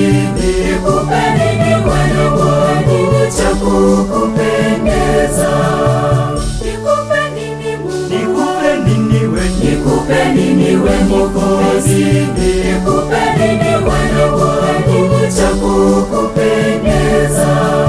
nikupe nini Bwana wangu cha kukupendeza? Nikupe nini Mungu? Nikupe nini we Mwokozi? Nikupe nini Bwana wangu cha kukupendeza?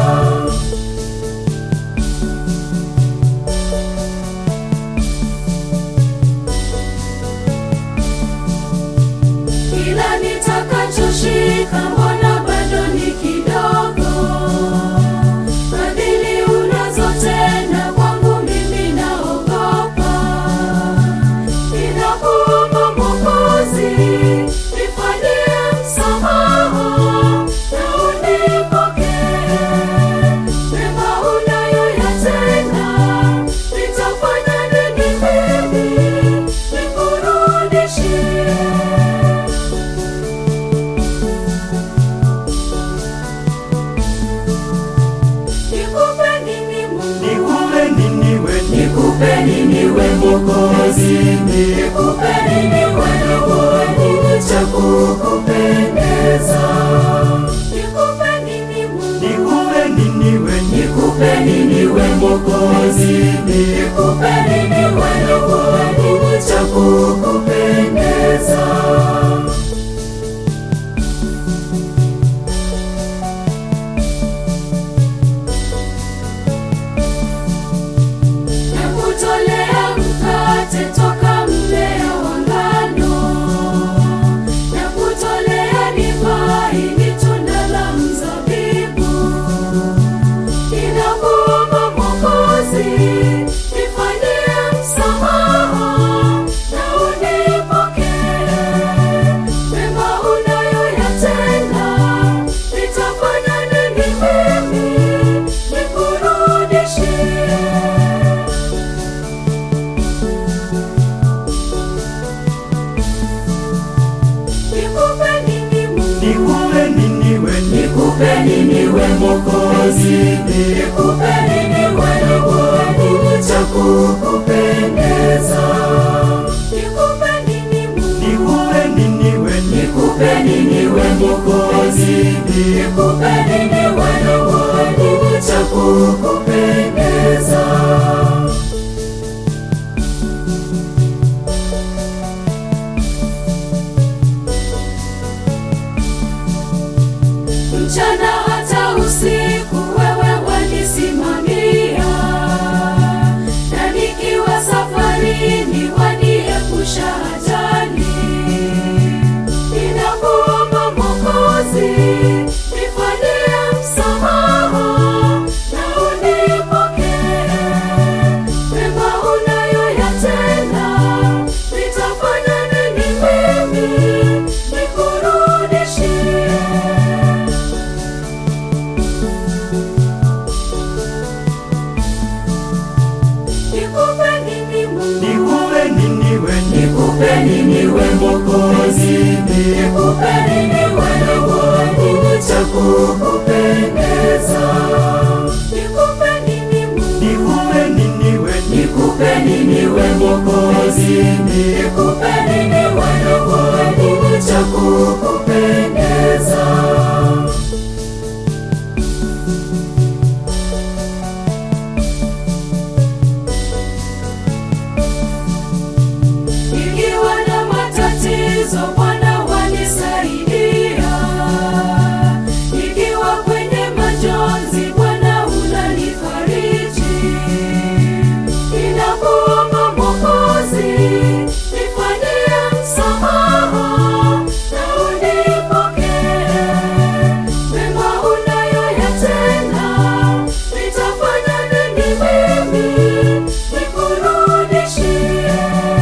Kila nitakachoshika mbona bado ni kidogo? Fadhili unazotenda kwangu mimi naogopa. Ninakuomba Mwokozi, nifanyie msamaha na unipokee. Mema unayoyatenda, nitafanya nini mimi nikurudishie? Nikupe nini we Mwokozi? Nikupe nini Bwana wangu cha kukupendeza? Nikupe nini Mungu? Nikupe nini we Mwokozi? Nikupe nini Bwana wangu cha kukupendeza? Nakutolea mkate toka mmea wa ngano, nakutolea divai ni tunda la mzabibu. Ninakuomba Mwokozi, nifanyie msamaha na unipokee. Mema unayoyatenda, nitafanya nini mimi nikurudishie? Nikupe nini we Mwokozi? Nikupe nini Bwana wangu cha kukupendeza? Nikupe nini Mungu? Nikupe nini we Mwokozi? Nikupe nini Bwana wangu cha kukupendeza? Mchana hata usiku wewe wanisimamia, na nikiwa safarini waniepusha ajali. Ninakuomba Mwokozi, nifanyie msamaha na unipokee. Mema unayoyatenda, nitafanya nini mimi nikurudishie? Nikupe nini we Mwokozi? Nikupe nini Bwana wangu cha kukupendeza? Nikupe nini Mungu? Nikupe nini we Mwokozi? Nikupe nini Bwana wangu cha kukupendeza? Nikiwa na matatizo Bwana wanisaidia, nikiwa kwenye majonzi Bwana unanifariji. Ninakuomba Mwokozi, nifanyie msamaha na unipokee. Mema unayoyatenda, nitafanya nini mimi nikurudishie?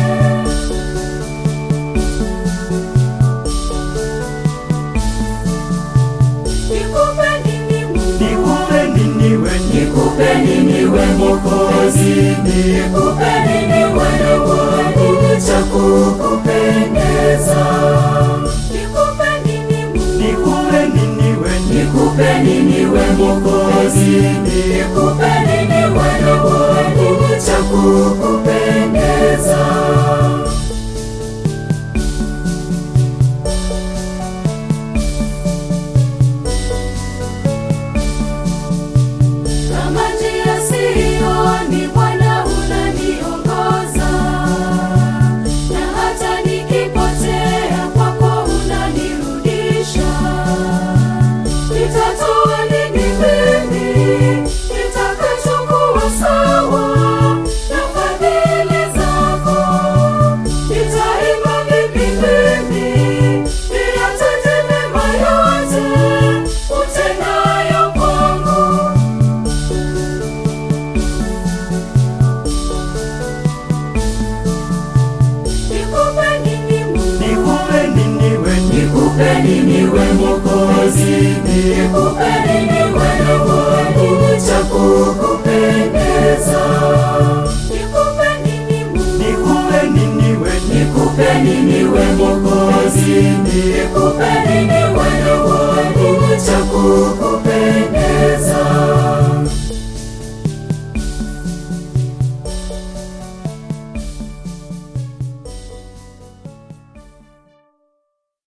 Nikupe nini we Mwokozi? Nikupe nini Bwana wangu cha kukupendeza? Nikupe nini Mungu? Nikupe nini we Mwokozi? Nikupe nini Bwana wangu cha kukupendeza? nikupe nini we Mwokozi, nikupe nini Bwana wangu cha kukupendeza. Nikupe nini Mungu, nikupe nini we Mwokozi, nikupe